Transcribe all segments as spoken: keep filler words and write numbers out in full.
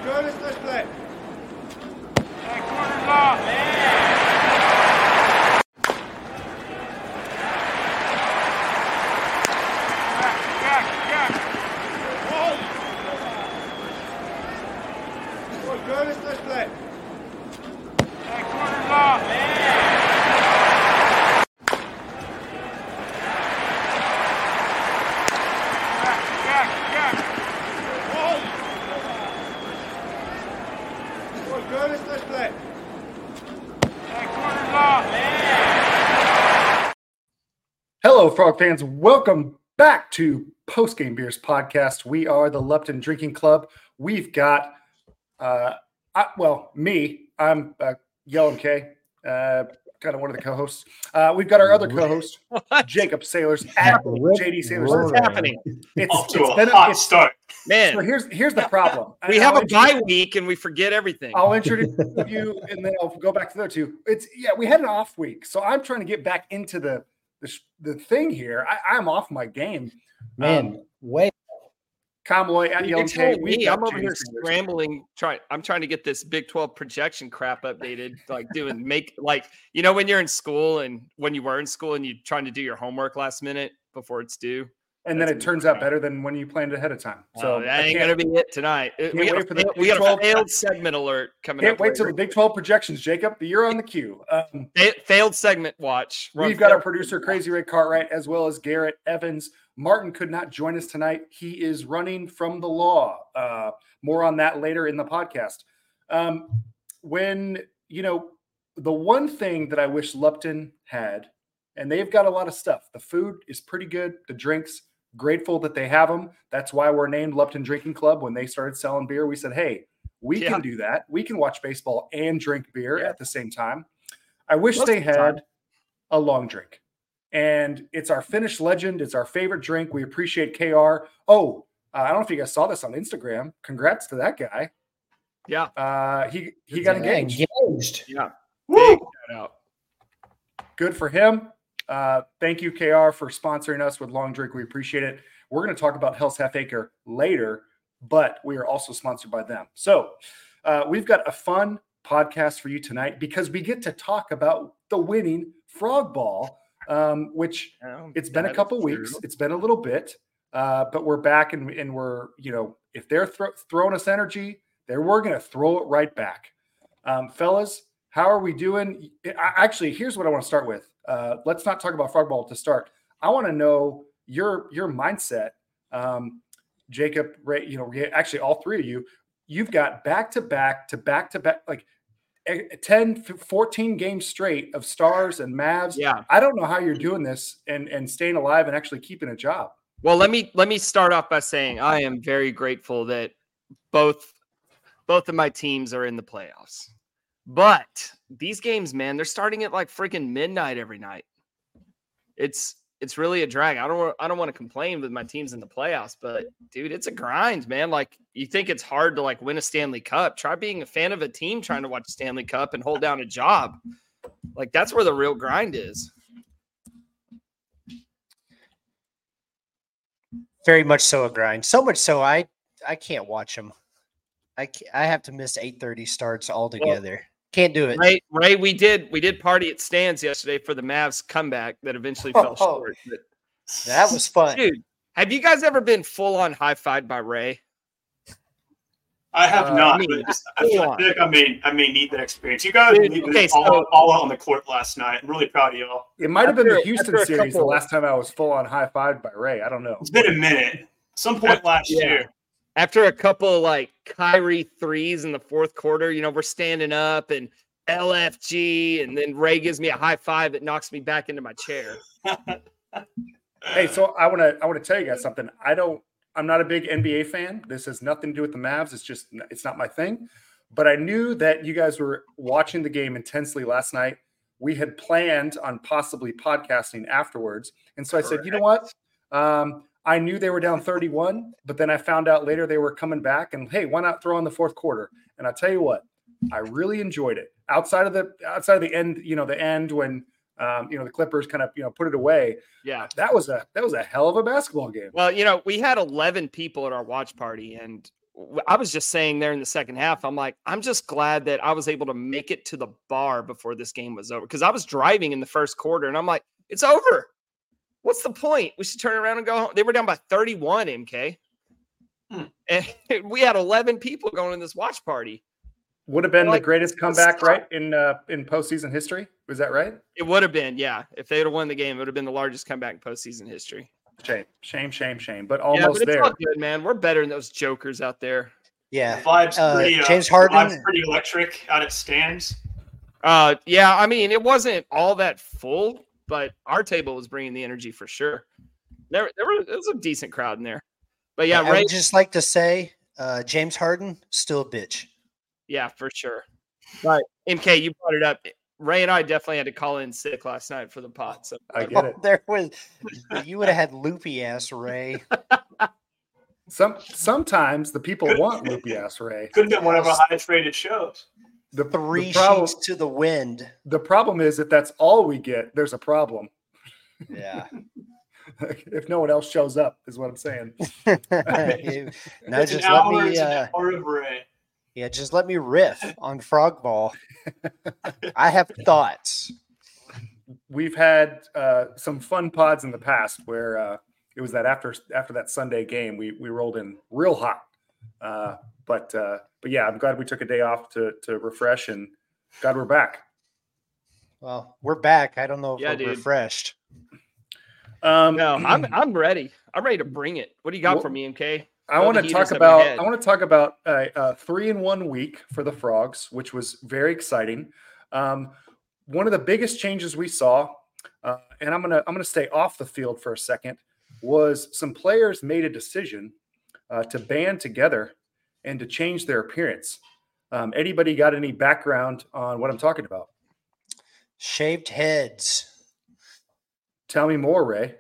Curtis, let's play. Hey, corner's off. Yeah. Curtis, let's play. Hey, corner's off. Yeah. Curtis, let's play. Hey, corner's off. Yeah. Hello, Frog fans. Welcome back to Post Game Beers Podcast. We are the Lupton Drinking Club. We've got, uh, I, well, me. I'm uh, Yellow K, uh, kind of one of the co-hosts. Uh, we've got our other co-host, Jacob Sailors, at J D Sailors. What's happening? It's, Off to it's a been hot a, start. Man, so here's here's the problem. we I'll have a introduce- bye week and we forget everything. I'll introduce you, and then I'll go back to the other two. It's yeah, we had an off week, so I'm trying to get back into the the, the thing here. I, I'm off my game, Man, Um, wait. Kamaloy at You Yellow K. told We've me, got I'm over J D here Sailors. scrambling. Trying, I'm trying to get this Big twelve projection crap updated. Like doing make like you know when you're in school and when you were in school and you're trying to do your homework last minute before it's due. And then That's it turns out better than when you planned ahead of time. So So that I ain't can't, gonna be it tonight. Uh, We wait got, for a, the fail- we Big got a twelve. failed segment alert coming can't up. wait till the later. Big twelve projections, Jacob. You're on the queue. Um, Fa- failed segment watch. Run we've got our failed producer, segment Crazy Ray Cartwright, as well as Garrett Evans. Martin could not join us tonight. He is running from the law. Uh, more on that later in the podcast. Um, when, you know, the one thing that I wish Lupton had, and they've got a lot of stuff. The food is pretty good. The drinks, grateful that they have them. That's why we're named Lupton Drinking Club. When they started selling beer, we said, hey, we Yeah. can do that. We can watch baseball and drink beer Yeah. at the same time. I wish Most they of the time. had a long drink. And it's our Finnish legend. It's our favorite drink. We appreciate K R. Oh, uh, I don't know if you guys saw this on Instagram. Congrats to that guy. Yeah. Uh, he he got Yeah, engaged. engaged. Yeah. Woo! Big shout out. Good for him. Uh, thank you, K R, for sponsoring us with Long Drink. We appreciate it. We're going to talk about Hell's Half Acre later, but we are also sponsored by them. So uh, we've got a fun podcast for you tonight because we get to talk about the winning frog ball, um, which Yeah, it's been a that couple is weeks. true. It's been a little bit, uh, but we're back and, and we're, you know, if they're thro- throwing us energy, then we're going to throw it right back. Um, fellas, how are we doing? I, actually, here's what I want to start with. Uh, let's not talk about frog ball to start. I want to know your your mindset, um, Jacob. Ray, you know, actually, all three of you. You've got back to back to back to back, like ten, fourteen games straight of Stars and Mavs. Yeah. I don't know how you're doing this and and staying alive and actually keeping a job. Well, let me let me start off by saying I am very grateful that both both of my teams are in the playoffs. But these games, man, they're starting at like freaking midnight every night. It's it's really a drag. I don't I don't want to complain with my teams in the playoffs, but dude, it's a grind, man. Like you think it's hard to like win a Stanley Cup. Try being a fan of a team trying to watch a Stanley Cup and hold down a job. Like that's where the real grind is. Very much so a grind. So much so I I can't watch them. I ca- I have to miss eight thirty starts altogether. Can't do it. Ray, Ray, we did we did party at Stan's yesterday for the Mavs comeback that eventually fell Oh, short. But, That was fun. dude, have you guys ever been full on high fived by Ray? I have Uh, not. I mean, but just- I hold feel on. like I may I may need that experience. You guys Dude, needed okay, it all, so- all out on the court last night. I'm really proud of y'all. It might have been the After- Houston after a series the couple- last time I was full on high five by Ray. I don't know. It's been a minute. Some point last Yeah. year. After a couple of like Kyrie threes in the fourth quarter, you know, we're standing up and L F G, and then Ray gives me a high five that knocks me back into my chair. Hey, so I want to I want to tell you guys something. I don't. I'm not a big N B A fan. This has nothing to do with the Mavs. It's just it's not my thing. But I knew that you guys were watching the game intensely last night. We had planned on possibly podcasting afterwards, and so I said, you know what? Um, I knew they were down thirty-one, but then I found out later they were coming back. And hey, why not throw in the fourth quarter? And I'll tell you what, I really enjoyed it. Outside of the outside of the end, you know, the end when um, you know the Clippers kind of you know put it away. Yeah. That was a that was a hell of a basketball game. Well, you know, we had eleven people at our watch party, and I was just saying there in the second half, I'm like, I'm just glad that I was able to make it to the bar before this game was over. Because I was driving in the first quarter, and I'm like, it's over. What's the point? We should turn around and go home. They were down by thirty-one, M K. Hmm. And we had eleven people going in this watch party. Would have been like, the greatest comeback, right, in uh, in postseason history. Was that right? It would have been, yeah. If they would have won the game, it would have been the largest comeback in postseason history. Shame, shame, shame, shame. But almost yeah, but it's there. All good, man. We're better than those jokers out there. Yeah, the vibes uh, pretty, uh, James Harden, vibes pretty electric out at stands. Uh, yeah, I mean, it wasn't all that full, but our table was bringing the energy for sure. There, there were, there was a decent crowd in there. But yeah, I Ray, would just like to say, uh, James Harden still a bitch. Yeah, for sure. But M K, you brought it up. Ray and I definitely had to call in sick last night for the pot. So I get it. Oh, there was you would have had loopy ass Ray. Some sometimes the people want loopy ass Ray. Could have been one of our highest rated shows. The Three the problem, sheets to the wind. The problem is if that's all we get, there's a problem. Yeah. If no one else shows up, is what I'm saying. no, It's just an let hour, me. it's an Uh, hour of Ray. yeah, just let me riff on frog ball. I have thoughts. We've had uh, some fun pods in the past where uh, it was that after after that Sunday game, we we rolled in real hot. Uh, but uh, but yeah, I'm glad we took a day off to to refresh, and glad we're back. Well, we're back. I don't know if Yeah, we're dude. refreshed. Um, no, I'm I'm ready. I'm ready to bring it. What do you got Well, for me, M K? I want to talk about I want to talk about a, a three in one week for the Frogs, which was very exciting. Um, one of the biggest changes we saw, uh, and I'm gonna I'm gonna stay off the field for a second, was some players made a decision uh, to band together and to change their appearance. Um, anybody got any background on what I'm talking about? Shaved heads. Tell me more, Ray.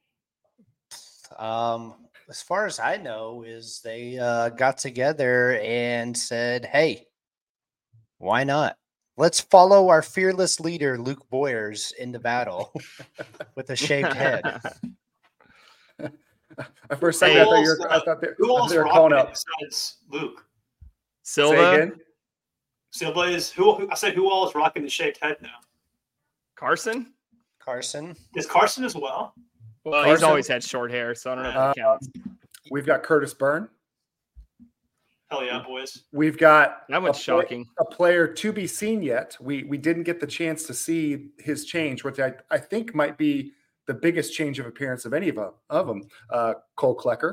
Um, as far as I know, is they uh, got together and said, "Hey, why not? Let's follow our fearless leader, Luke Boyers, into battle with a shaved head." For a second, I thought you were, I thought they, Who I thought else they were rocking calling it up. besides Luke? Say Silva, again? Silva is who, who? I said who all is rocking the shaved head now? Carson. Carson. Is Carson as well? Well, Carson? he's always had short hair, so I don't know if that Uh, counts. We've got Curtis Byrne. Hell yeah, boys! We've got That one's a play- shocking. a player to be seen yet. We we didn't get the chance to see his change, which I, I think might be the biggest change of appearance of any of them. Of them, uh, Cole Klecker.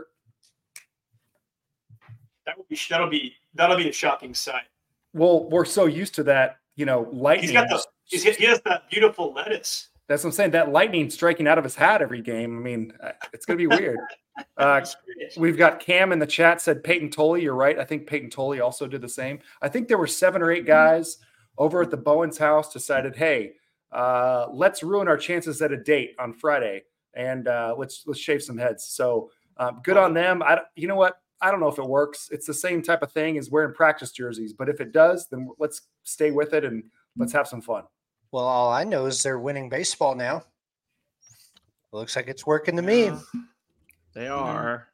That would be that'll be that'll be a shocking sight. Well, we're so used to that, you know, lightning. He's got the he's, he has that beautiful lettuce. That's what I'm saying. That lightning striking out of his hat every game. I mean, uh, it's going to be weird. Uh, we've got Cam in the chat said Peyton Tolley. You're right. I think Peyton Tolley also did the same. I think there were seven or eight guys over at the Bowens house decided, hey, uh, let's ruin our chances at a date on Friday and uh, let's let's shave some heads. So um, good on them. I, you know what? I don't know if it works. It's the same type of thing as wearing practice jerseys, but if it does, then let's stay with it and let's have some fun. Well, all I know is they're winning baseball now. Looks like it's working to me. They are.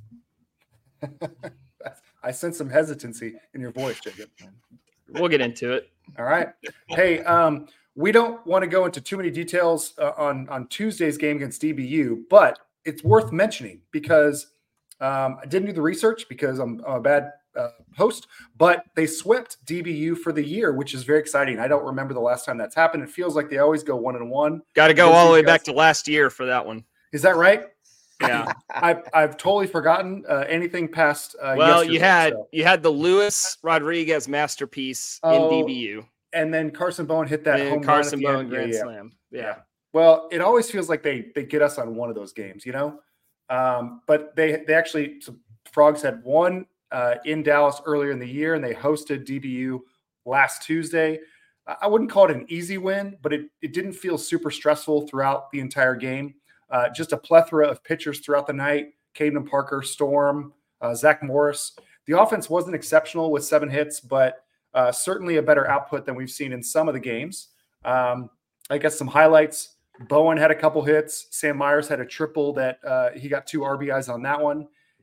I sense some hesitancy in your voice, Jacob. We'll get into it. All right. Hey, um, we don't want to go into too many details uh, on, on Tuesday's game against D B U, but it's worth mentioning because um, I didn't do the research because I'm, I'm a bad uh, host, but they swept D B U for the year, which is very exciting. I don't remember the last time that's happened. It feels like they always go one and one. Got to go Those all the way guys- back to last year for that one. Is that right? Yeah. I've, I've totally forgotten uh, anything past uh, Well, yesterday, you had so. you had the Luis Rodriguez masterpiece Oh, in D B U. And then Carson Bowen hit that home And Carson run at the Bowen end. grand Yeah, yeah. slam. Yeah. Well, it always feels like they they get us on one of those games, you know. Um, but they they actually so Frogs had one uh, in Dallas earlier in the year, and they hosted D B U last Tuesday. I wouldn't call it an easy win, but it it didn't feel super stressful throughout the entire game. Uh, just a plethora of pitchers throughout the night: Caden Parker, Storm, uh, Zach Morris. The offense wasn't exceptional with seven hits, but uh, certainly a better output than we've seen in some of the games. Um, I guess some highlights. Bowen had a couple hits. Sam Myers had a triple that uh, he got two R B Is on that one.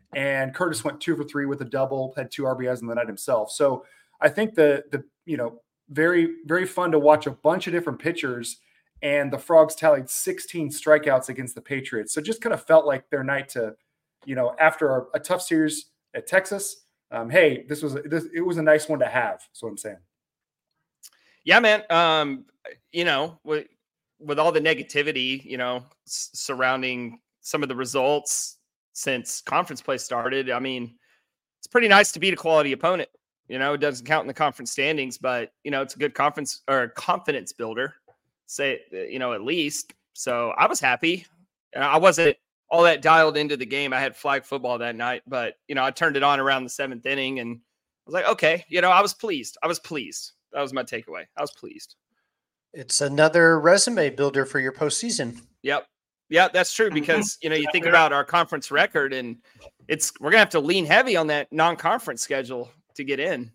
and Curtis went two for three with a double, had two R B Is in the night himself. So I think the the you know very very fun to watch a bunch of different pitchers, and the Frogs tallied sixteen strikeouts against the Patriots. So just kind of felt like their night to, you know, after a, a tough series at Texas. Um, hey, this was this, it was a nice one to have. That's what I'm saying. Yeah, man. Um, you know, with with all the negativity, you know, s- surrounding some of the results since conference play started, I mean, it's pretty nice to beat a quality opponent. You know, it doesn't count in the conference standings, but you know, it's a good conference or confidence builder. Say, you know, at least. So I was happy. And I wasn't all that dialed into the game. I had flag football that night, but you know, I turned it on around the seventh inning, and I was like, okay, you know, I was pleased. I was pleased. That was my takeaway. I was pleased. It's another resume builder for your postseason. Yep. Yeah, that's true because, you know, you think about our conference record and it's, we're going to have to lean heavy on that non-conference schedule to get in.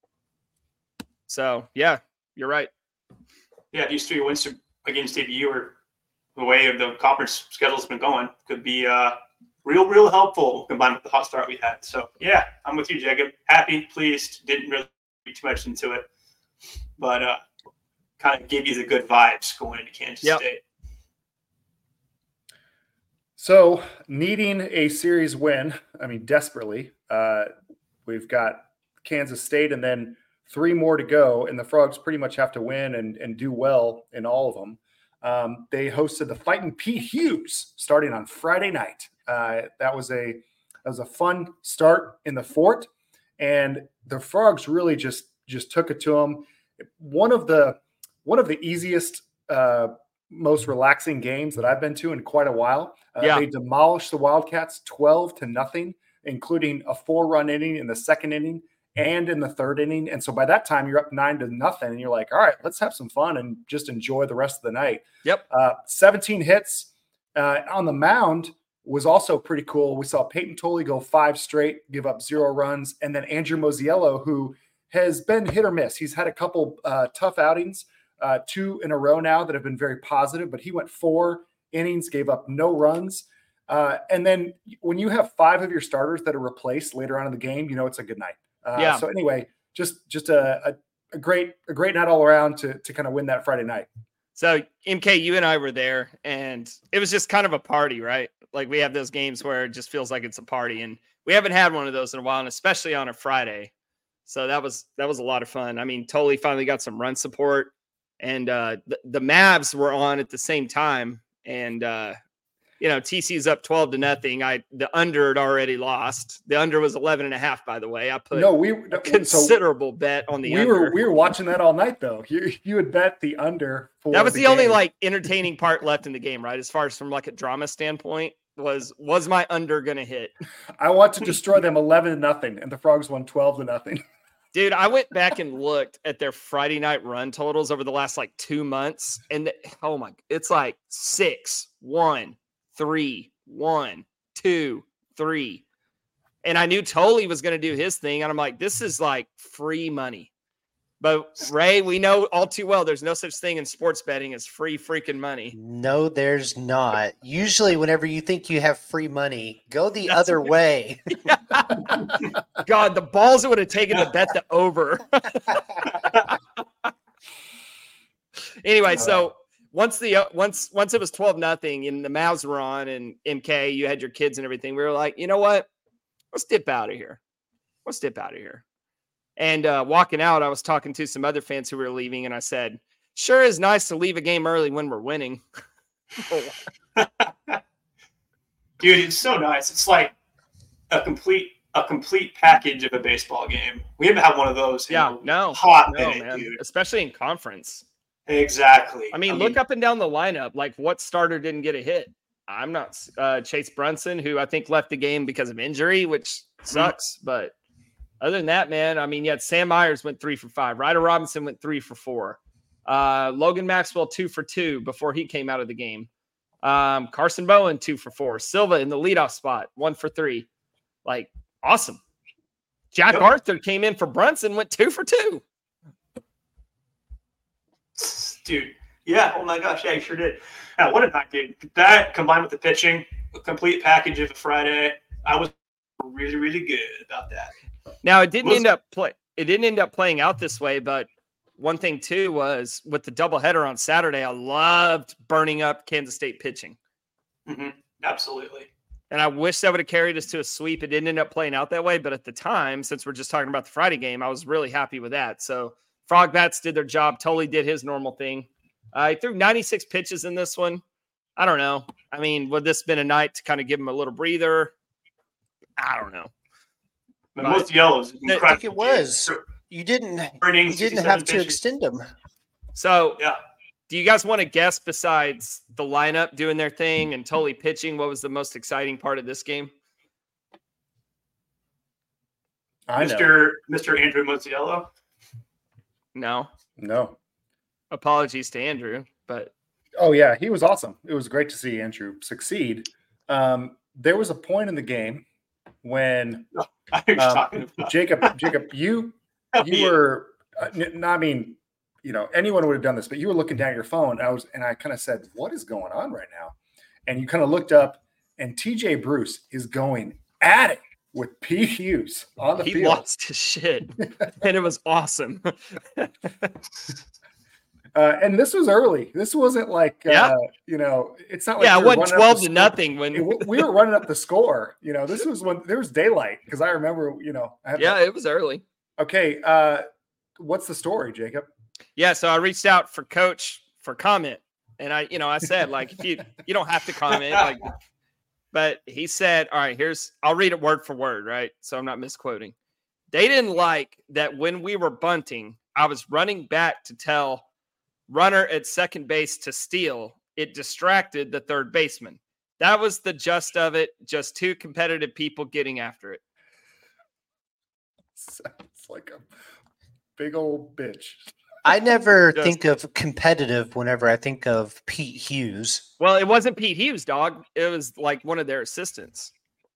So, yeah, you're right. Yeah, these three wins against A B U or the way of the conference schedule's been going could be uh, real, real helpful combined with the hot start we had. So, yeah, I'm with you, Jacob. Happy, pleased, didn't really read too much into it. But uh, kind of gave you the good vibes going into Kansas Yep. State. So needing a series win, I mean, desperately, uh, we've got Kansas State and then three more to go, and the Frogs pretty much have to win and, and do well in all of them. Um, they hosted the Fighting Pete Hughes starting on Friday night. Uh, that was a that was a fun start in the fort, and the Frogs really just just took it to them. One of the one of the easiest, uh, most relaxing games that I've been to in quite a while. Uh, Yeah. They demolished the Wildcats twelve to nothing, including a four-run inning in the second inning and in the third inning. And so by that time, you're up nine to nothing, and you're like, all right, let's have some fun and just enjoy the rest of the night. Yep. Uh, seventeen hits uh, on the mound was also pretty cool. We saw Peyton Tolley go five straight, give up zero runs, and then Andrew Mosiello, who has been hit or miss. He's had a couple uh, tough outings, uh, two in a row now that have been very positive, but he went four innings, gave up no runs. Uh, and then when you have five of your starters that are replaced later on in the game, you know it's a good night. Uh, Yeah. So anyway, just just a, a, a great a great night all around to to kind of win that Friday night. So M K, you and I were there, and it was just kind of a party, right? Like we have those games where it just feels like it's a party, and we haven't had one of those in a while, and especially on a Friday. So that was that was a lot of fun. I mean, Tolley finally got some run support, and uh, the, the Mavs were on at the same time, and uh, you know, T C's up twelve to nothing. I the under had already lost. The under was eleven and a half, by the way. I put No, we a considerable so bet on the we under. were we were watching that all night though. You you had bet the under for that was the, the, only game. like entertaining part left in the game, right? As far as from like a drama standpoint, was was my under gonna hit? I want to destroy them eleven to nothing, and the Frogs won twelve to nothing. Dude, I went back and looked at their Friday night run totals over the last like two months, and the, oh my, it's like six, one, three, one, two, three, and I knew Tolley was going to do his thing, and I'm like, this is like free money. But Ray, we know all too well there's no such thing in sports betting as free freaking money. No, there's not. Usually, whenever you think you have free money, go the That's other right. way. God, the balls it would have taken to bet the over. Anyway, so once the uh, once once it was twelve nothing and the Mavs were on and M K, you had your kids and everything, we were like, you know what? Let's dip out of here. Let's dip out of here. And uh, walking out, I was talking to some other fans who were leaving, and I said, sure is nice to leave a game early when we're winning. Dude, it's so nice. It's like a complete a complete package of a baseball game. We haven't had one of those in Yeah, a no, hot no, minute, man. dude. Especially in conference. Exactly. I mean, look up and down the lineup. Like, what starter didn't get a hit? I'm not uh, Chase Brunson, who I think left the game because of injury, which sucks. Mm-hmm. But other than that, man, I mean, you had Sam Myers went three for five. Ryder Robinson went three for four. Uh, Logan Maxwell two for two before he came out of the game. Um, Carson Bowen two for four. Silva in the leadoff spot one for three. Like, awesome. Jack yep. Arthur came in for Brunson, went two for two. Dude, yeah. Oh my gosh, yeah, you sure did. Yeah, what a night, dude. That combined with the pitching, a complete package of a Friday. I was really, really good about that. Now it didn't Was- end up play. It didn't end up playing out this way, but one thing too was with the doubleheader on Saturday, I loved burning up Kansas State pitching, Mm-hmm. Absolutely. and I wish that would have carried us to a sweep. It didn't end up playing out that way, but at the time, since we're just talking about the Friday game, I was really happy with that. So Frog Bats did their job. Tully did his normal thing. I uh, threw ninety-six pitches in this one. I don't know. I mean, would this been a night to kind of give him a little breather? I don't know. But But- most yellows. I think it was. You didn't. You didn't have to extend them. So, Yeah. do you guys want to guess, besides the lineup doing their thing and Tully pitching, what was the most exciting part of this game? I know. Mister Mister Andrew Mozziello. No. No. Apologies to Andrew, but Oh yeah, he was awesome. It was great to see Andrew succeed. Um, there was a point in the game when I was um, talking about. Jacob, Jacob, you you were. Uh, n- I mean, you know, anyone would have done this, but you were looking down at your phone. I was, and I kind of said, "What is going on right now?" And you kind of looked up, and T J Bruce is going at it with Pete Hughes on the he field. lost his shit, and it was awesome. Uh, and this was early. This wasn't like, uh, Yeah. you know, it's not like yeah, we it were went running up twelve the to score. nothing when. It- we were running up the score. You know, this was when there was daylight because I remember, you know, I had yeah, to- it was early. okay. Uh, what's the story, Jacob? Yeah, so I reached out for Coach for comment, and I, you know, I said like, if you you don't have to comment, like, but he said, all right, here's I'll read it word for word, right? So I'm not misquoting. They didn't like that when we were bunting, I was running back to tell runner at second base to steal. It distracted the third baseman. That was the gist of it. Just two competitive people getting after it. Sounds like a big old bitch. I never Just- think of competitive whenever I think of Pete Hughes. Well, it wasn't Pete Hughes, dog. It was like one of their assistants.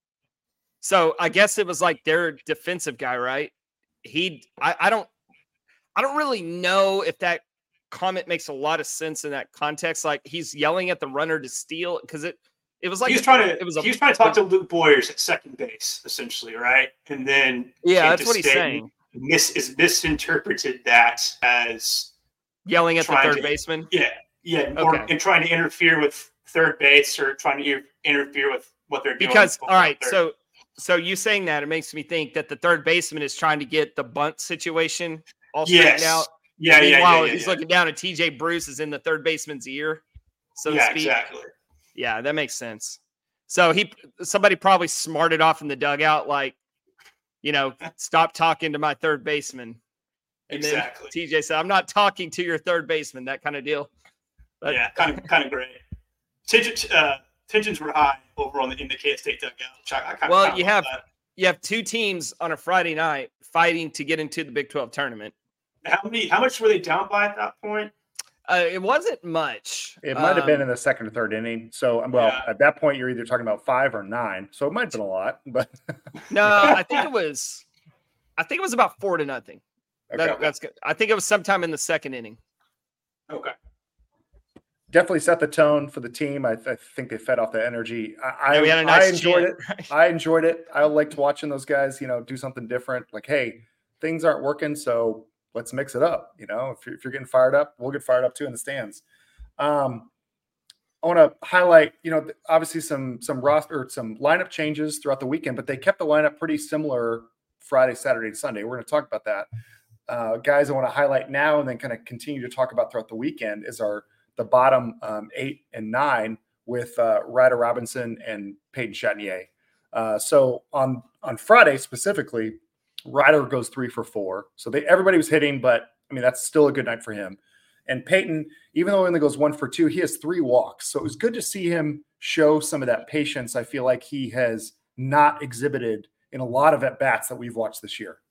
So I guess it was like their defensive guy, right? He, I, I don't, I don't really know if that comment makes a lot of sense in that context. Like he's yelling at the runner to steal because it, it was like he was trying to. it was a- he was trying to talk to Luke Boyers at second base, essentially, right? And then yeah, Kansas that's what he's State saying. Mis is misinterpreted that as Yelling at the trying third to- baseman. yeah, yeah, or Okay. and trying to interfere with third base or trying to inter- interfere with what they're doing. Because all right, Third. so so you saying that it makes me think that the third baseman is trying to get the bunt situation all straightened yes, out. yeah, yeah, yeah, Meanwhile, yeah, he's yeah. looking down at T J Bruce is in the third baseman's ear, so yeah, to speak. exactly. Yeah, that makes sense. So he, somebody probably smarted off in the dugout, like, you know, stop talking to my third baseman. And Exactly. then T J said, "I'm not talking to your third baseman." That kind of deal. But- yeah, kind of, kind of great. Tensions, uh, tensions were high over on the in the K State dugout. Which I, I kind Well, of you have you have two teams on a Friday night fighting to get into the Big twelve tournament. How many? How much were they down by at that point? Uh, it wasn't much. It might have been Um, in the second or third inning. So, well, Yeah. at that point, you're either talking about five or nine. So it might have been a lot, but No, I think it was. I think it was about four to nothing. That- okay. that's good. I think it was sometime in the second inning. Okay. Definitely set the tone for the team. I, I think they fed off the energy. I, Yeah, we had I, a nice I enjoyed chant, it. I enjoyed it. I liked watching those guys, you know, do something different. Like, hey, things aren't working, so let's mix it up. You know, if you're, if you're getting fired up, we'll get fired up too in the stands. Um, I want to highlight, you know, obviously some some roster, some lineup changes throughout the weekend, but they kept the lineup pretty similar Friday, Saturday, and Sunday. We're going to talk about that. Uh, guys, I want to highlight now and then kind of continue to talk about throughout the weekend is our the bottom um, eight and nine with uh, Ryder Robinson and Peyton Chatinier. Uh, so on on Friday specifically, Ryder goes three for four. So they everybody was hitting, but I mean that's still a good night for him. And Peyton, even though he only goes one for two, he has three walks. So it was good to see him show some of that patience. I feel like he has not exhibited in a lot of at bats that we've watched this year.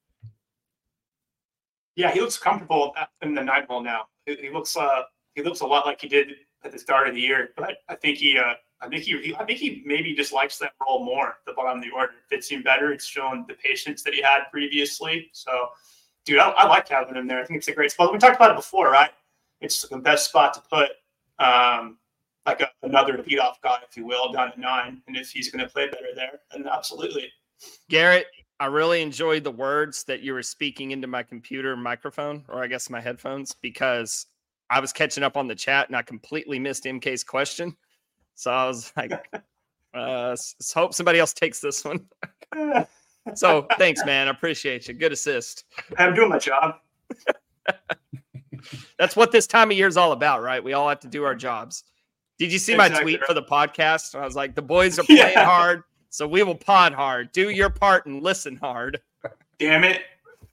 Yeah, he looks comfortable in the nine hole now. He, he looks uh he looks a lot like he did at the start of the year. But I think he uh I think he, he I think he maybe just likes that role more at the bottom of the order. It fits him better. It's shown the patience that he had previously. So, dude, I, I like having him there. I think it's a great spot. We talked about it before, right? It's the best spot to put um like a, another leadoff guy, if you will, down at nine. And if he's going to play better there, then absolutely. Garrett, I really enjoyed the words that you were speaking into my computer microphone, or I guess my headphones, because I was catching up on the chat and I completely missed M K's question. So I was like, uh, s- hope somebody else takes this one. So thanks, man. I appreciate you. Good assist. I'm doing my job. That's what this time of year is all about, right? We all have to do our jobs. Did you see my Exactly tweet right. for the podcast? I was like, the boys are playing Yeah. hard, so we will pod hard. Do your part and listen hard. Damn it.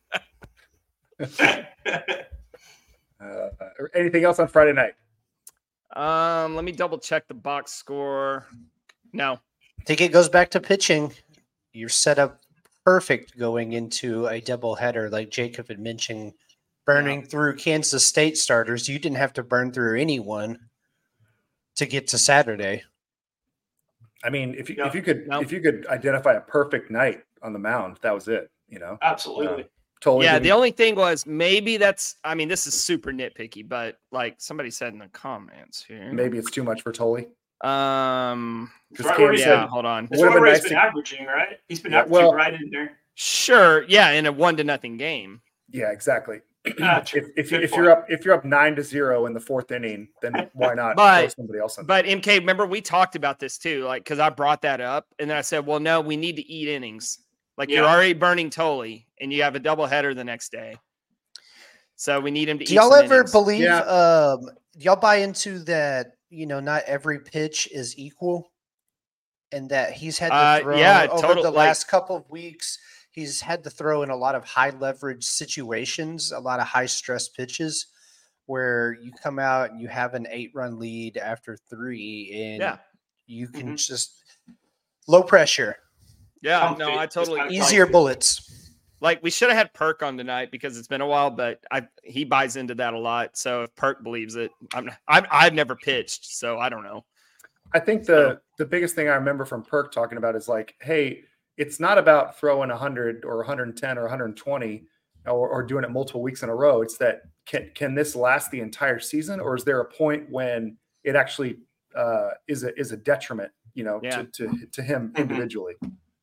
Uh, anything else on Friday night? Um, let me double check the box score. No. I think it goes back to pitching. You're set up perfect going into a doubleheader, like Jacob had mentioned, burning through Kansas State starters. You didn't have to burn through anyone to get to Saturday. I mean, if you No, if you could no. if you could identify a perfect night on the mound, that was it. You know, Absolutely. totally. Yeah, didn't- the only thing was maybe that's, I mean, this is super nitpicky, but like somebody said in the comments here. maybe it's too much for Tully. Um, Because Right, Cam where he yeah, said, hold on. That's Would've what been he's nice been to- averaging, right? He's been Yeah, averaging well- right in there. Sure. Yeah, in a one to nothing game. yeah, exactly. Ah, if if, you, good if point. you're up if you're up nine to zero in the fourth inning, then why not But- throw somebody else in? But M K, remember we talked about this too, like because I brought that up, and then I said, well, no, we need to eat innings. Like you're Yeah. already burning Tully, and you have a doubleheader the next day, so we need him to. Do eat y'all some ever innings. believe, Yeah. um, do y'all buy into that, you know, not every pitch is equal and that he's had to Uh, throw yeah, over total- the like- last couple of weeks? He's had to throw in a lot of high leverage situations, a lot of high stress pitches where you come out and you have an eight run lead after three and Yeah, you can Mhm. just low pressure, yeah, Comfy. no, I Just totally kinda easier comfy. bullets. like. We should have had Perk on tonight because it's been a while, but I he buys into that a lot. So if Perk believes it, I'm I've, I've never pitched, so I don't know. I think the the biggest thing I remember from Perk talking about is like, hey, it's not about throwing one hundred or one hundred ten or one hundred twenty or, or doing it multiple weeks in a row. It's that can can this last the entire season, or is there a point when it actually uh, is a is a detriment, you know, Yeah. to, to to him Mhm. individually.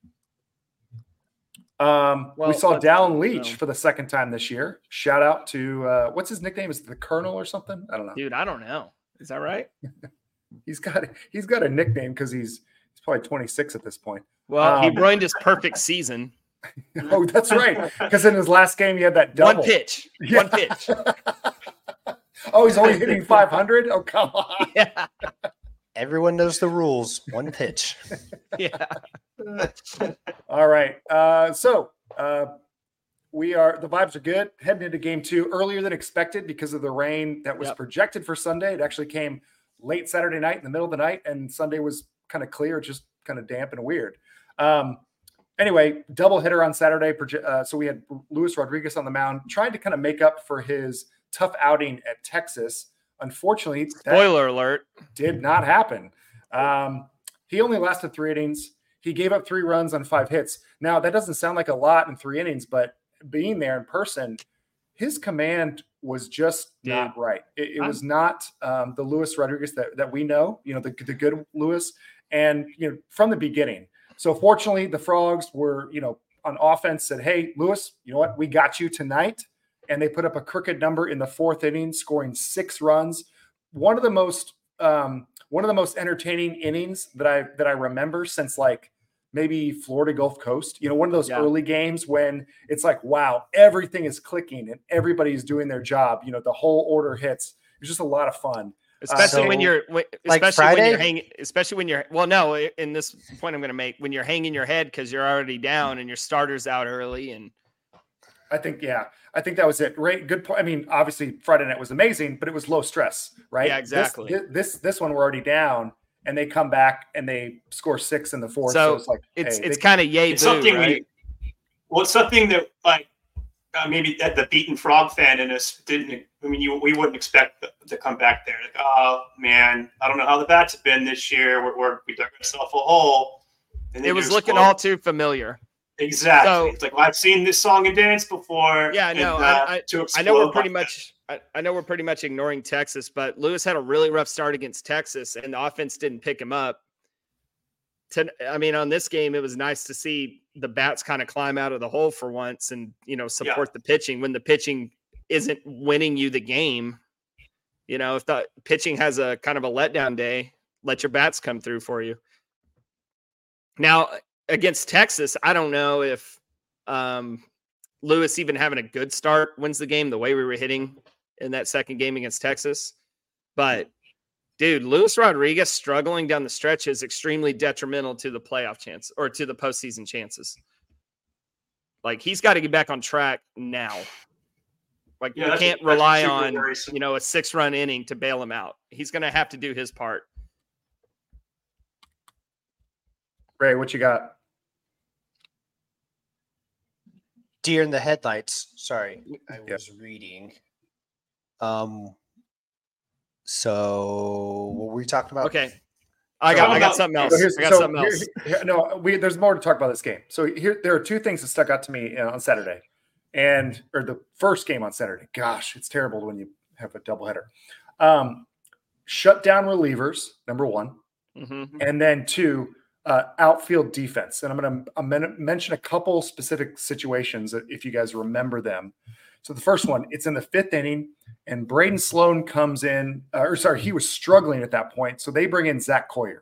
Um, Well, we saw let's- Dallin Leach no. for the second time this year. Shout out to uh, what's his nickname? Is it the Colonel or something? I don't know. Dude, I don't know. Is that right? He's got he's got a nickname because he's he's probably twenty-six at this point. Well, he Um, ruined his perfect season. Oh, that's right. Because in his last game, he had that double. One pitch. Yeah. One pitch. Oh, he's only hitting five hundred. Oh, come on. Yeah. Everyone knows the rules. One pitch. Yeah. All right. Uh, so uh, we are the vibes are good. Heading into game two earlier than expected because of the rain that was Yep. projected for Sunday. It actually came late Saturday night in the middle of the night, and Sunday was kind of clear, just kind of damp and weird. Um, anyway, double hitter on Saturday. proje- Uh, so we had Luis Rodriguez on the mound, trying to kind of make up for his tough outing at Texas. Unfortunately, that Spoiler alert. did not happen. Um, he only lasted three innings. He gave up three runs on five hits. Now, that doesn't sound like a lot in three innings, but being there in person, his command was just not Dude. right. It, it I'm- was not um, the Luis Rodriguez that, that we know, you know, the, the good Luis. And, you know, from the beginning. So fortunately, the Frogs were, you know, on offense said, hey, Luis, you know what? We got you tonight. And they put up a crooked number in the fourth inning, scoring six runs. One of the most um, one of the most entertaining innings that I that I remember since like maybe Florida Gulf Coast. You know, one of those Yeah. early games when it's like, wow, everything is clicking and everybody's doing their job. You know, the whole order hits. It's just a lot of fun. Especially so, when you're, when- like especially when Friday? you're hanging, especially when you're, well, no, i- in this point I'm going to make, when you're hanging your head because you're already down and your starter's out early. And I think, yeah, I think that was it. Right. Good point. I mean, obviously Friday night was amazing, but it was low stress, right? Yeah, This- exactly. This, this, this one we're already down and they come back and they score six in the fourth. So, So, it's like, it's, hey, it's they- kind of yay It's boo, something right? we, well, it's something that like uh, maybe that the beaten frog fan in us didn't. I mean, you we wouldn't expect the, to come back there. Like, oh man, I don't know how the bats have been this year. We're, we're we dug ourselves a hole. And then It was you looking explode. all too familiar. exactly. so- it's like well, I've seen this song and dance before. Yeah, and, no, uh, I- I- to I know we're explode pretty like much, I, I know we're pretty much ignoring Texas, but Lewis had a really rough start against Texas and the offense didn't pick him up. to, I mean, on this game, it was nice to see the bats kind of climb out of the hole for once and, you know, support yeah. the pitching when the pitching isn't winning you the game. You know, if the pitching has a kind of a letdown day, let your bats come through for you. Now, against Texas, I don't know if um, Lewis even having a good start wins the game the way we were hitting in that second game against Texas. But, dude, Luis Rodriguez struggling down the stretch is extremely detrimental to the playoff chance or to the postseason chances. Like, he's got to get back on track now. Like, yeah, you can't rely on, worrisome. you know, a six-run inning to bail him out. He's going to have to do his part. Ray, what you got? Deer in the headlights. Sorry, I was yep. reading. Um. So, what were we talking about? Okay, I got, so, I got something else. So I got so something else. Here, here, no, we there's more to talk about this game. So here, there are two things that stuck out to me on Saturday, and or the first game on Saturday. Gosh, it's terrible when you have a doubleheader. Um, shut down relievers, number one, mm-hmm. and then two. Uh, outfield defense. And I'm going to I'm gonna mention a couple specific situations if you guys remember them. So the first one, it's in the fifth inning, and Braden Sloan comes in, uh, or sorry, he was struggling at that point. So they bring in Zach Coyer.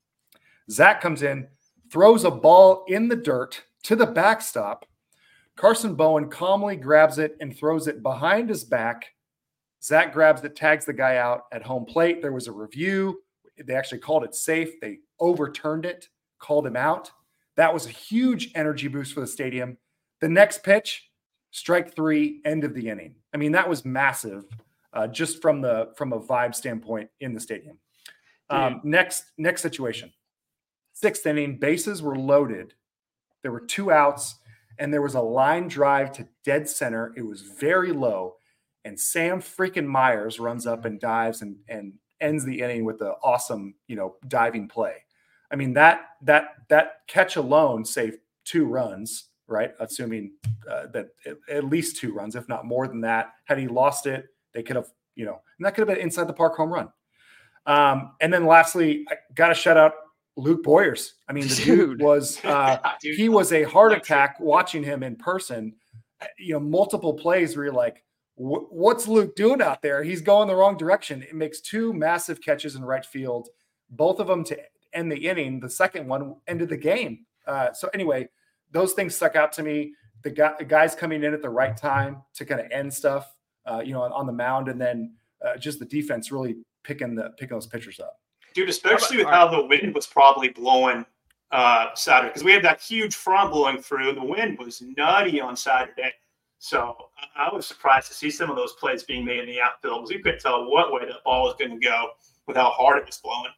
Zach comes in, throws a ball in the dirt to the backstop. Carson Bowen calmly grabs it and throws it behind his back. Zach grabs it, tags the guy out at home plate. There was a review. They actually called it safe. They overturned it. Called him out. That was a huge energy boost for the stadium. The next pitch, strike three, end of the inning. I mean, that was massive, uh, just from the from a vibe standpoint in the stadium. Um, next next situation, sixth inning, bases were loaded. There were two outs, and there was a line drive to dead center. It was very low, and Sam freaking Myers runs up and dives and and ends the inning with an awesome, you know, diving play. I mean, that that that catch alone saved two runs, right? Assuming uh, that at least two runs, if not more than that. Had he lost it, they could have, you know, and that could have been inside the park home run. Um, and then lastly, I got to shout out Luke Boyers. I mean, the dude, dude was uh, dude, he was a heart attack watching him in person. You know, multiple plays where you're like, what's Luke doing out there? He's going the wrong direction. It makes two massive catches in right field, both of them to end the inning. The second one ended the game. Uh, so anyway, those things stuck out to me. The, guy, the guys coming in at the right time to kind of end stuff, uh, you know, on, on the mound, and then uh, just the defense really picking the picking those pitchers up. Dude, especially with how the wind was probably blowing uh, Saturday, because we had that huge front blowing through. The wind was nutty on Saturday. So I was surprised to see some of those plays being made in the outfield, because you couldn't tell what way the ball was going to go with how hard it was blowing.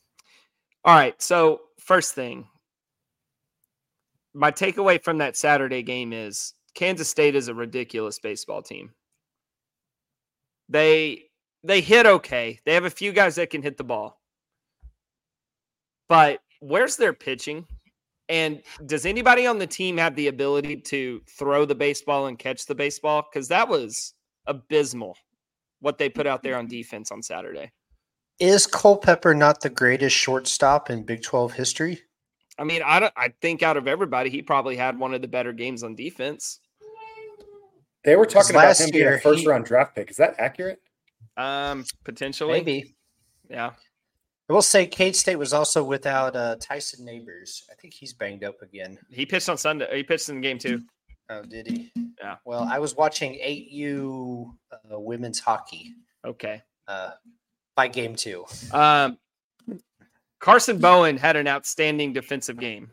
All right. So first thing, my takeaway from that Saturday game is Kansas State is a ridiculous baseball team. They they hit okay. They have a few guys that can hit the ball. But where's their pitching? And does anybody on the team have the ability to throw the baseball and catch the baseball? Because that was abysmal, what they put out there on defense on Saturday. Is Culpepper not the greatest shortstop in Big twelve history? I mean, I, don't, I think out of everybody, he probably had one of the better games on defense. They were talking about him being a first-round draft pick. Is that accurate? Um, potentially. Maybe. Yeah. I will say K-State was also without uh, Tyson Neighbors. I think he's banged up again. He pitched on Sunday. He pitched in the game too. Oh, did he? Yeah. Well, I was watching eight U uh, women's hockey. Okay. Uh, by game two. Um, Carson Bowen had an outstanding defensive game.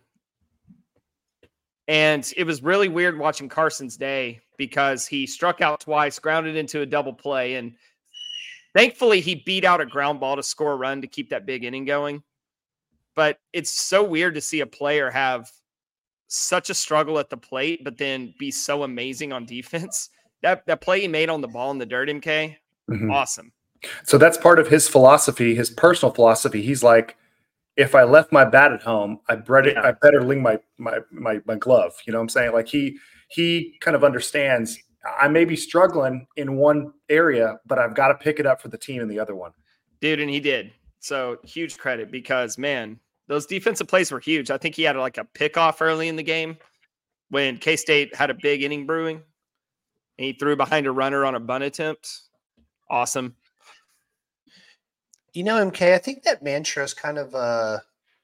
And it was really weird watching Carson's day because he struck out twice, grounded into a double play, and thankfully he beat out a ground ball to score a run to keep that big inning going. But it's so weird to see a player have such a struggle at the plate, but then be so amazing on defense. That that play he made on the ball in the dirt, M K, mm-hmm. Awesome. So that's part of his philosophy, his personal philosophy. He's like, if I left my bat at home, I bred it, yeah. I better leave my, my my my glove. You know what I'm saying? Like he he kind of understands I may be struggling in one area, but I've got to pick it up for the team in the other one. Dude, and he did. So huge credit because, man, those defensive plays were huge. I think he had like a pickoff early in the game when K-State had a big inning brewing, and he threw behind a runner on a bunt attempt. Awesome. You know, M K, I think that mantra is kind of uh,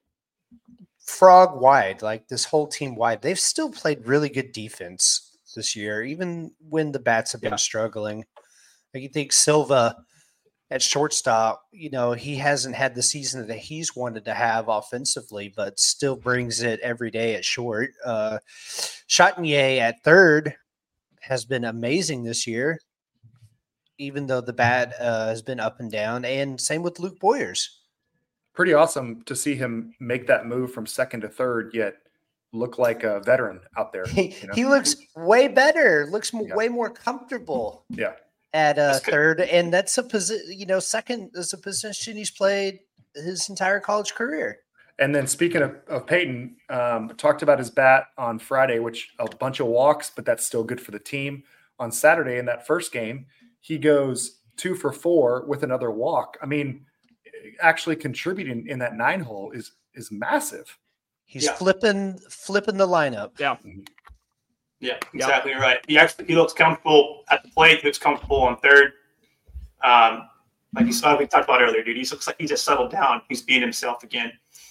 frog wide, like this whole team wide. They've still played really good defense this year, even when the bats have been Yeah. struggling. Like you think Silva at shortstop, you know, he hasn't had the season that he's wanted to have offensively, but still brings it every day at short. Uh, Chatinier at third has been amazing this year, even though the bat uh, has been up and down. And same with Luke Boyers. Pretty awesome to see him make that move from second to third, yet look like a veteran out there. He, You know? he looks way better, looks m- Yeah. way more comfortable Yeah. at uh, That's good. third. And that's a position, you know, second is a position he's played his entire college career. And then speaking of, of Peyton, um, talked about his bat on Friday, which a bunch of walks, but that's still good for the team. On Saturday in that first game, he goes two for four with another walk. I mean, actually contributing in that nine hole is is massive. He's Yeah. flipping flipping the lineup. Yeah. Yeah, exactly right. He actually he looks comfortable at the plate. He looks comfortable on third. Um, like you saw, we talked about earlier, dude. He looks like he just settled down. He's being himself again.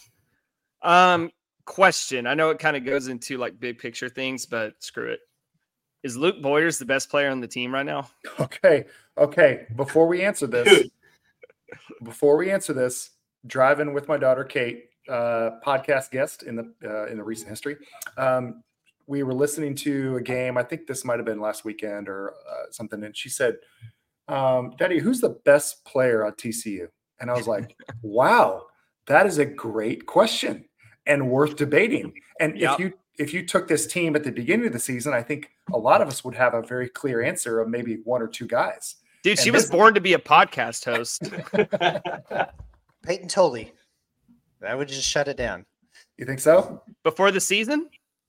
Um, question. I know it kind of goes into like big picture things, but screw it. Is Luke Boyers the best player on the team right now? Okay. Okay. Before we answer this, Dude. before we answer this, driving with my daughter Kate, uh, podcast guest in the uh, in the recent history. Um, we were listening to a game. I think this might have been last weekend or uh, something, and she said, um, "Daddy, who's the best player on T C U?" And I was like, "Wow, that is a great question and worth debating." And Yep. if you if you took this team at the beginning of the season, I think a lot of us would have a very clear answer of maybe one or two guys. Dude, she And was this- born to be a podcast host. Peyton Tolley. I would just shut it down. You think so? Before the season,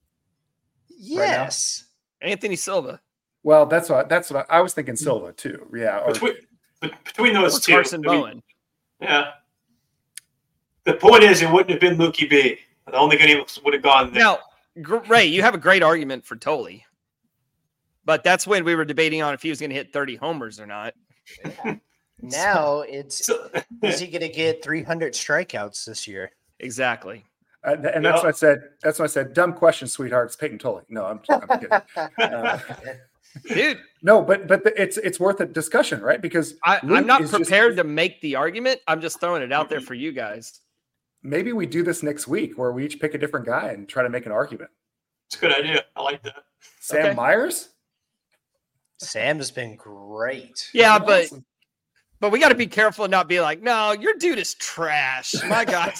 Yes. Anthony Silva. Well, that's what that's what I, I was thinking. Silva too. Yeah. Or, Between, but between those Or two, Carson I mean, Bowen. yeah. The point is, it wouldn't have been Mookie B. The only game would have gone there. Now, gr- Ray, you have a great argument for Tolley. But that's when we were debating on if he was going to hit thirty homers or not. Now it's So- is he going to get three hundred strikeouts this year? Exactly. uh, th- and that's Yeah. what I said. That's what I said. Dumb question, sweetheart. It's Peyton Tolley. No, I'm, I'm kidding. Uh, Dude, no, but but the, it's it's worth a discussion, right? Because I, Luke I'm not is just- prepared to make the argument. I'm just throwing it out there for you guys. maybe we do this next week where we each pick a different guy and try to make an argument. It's a good idea. I like that. Sam Okay. Myers. Sam has been great. Yeah, but Awesome. but we got to be careful and not be like, no, your dude is trash. My guys.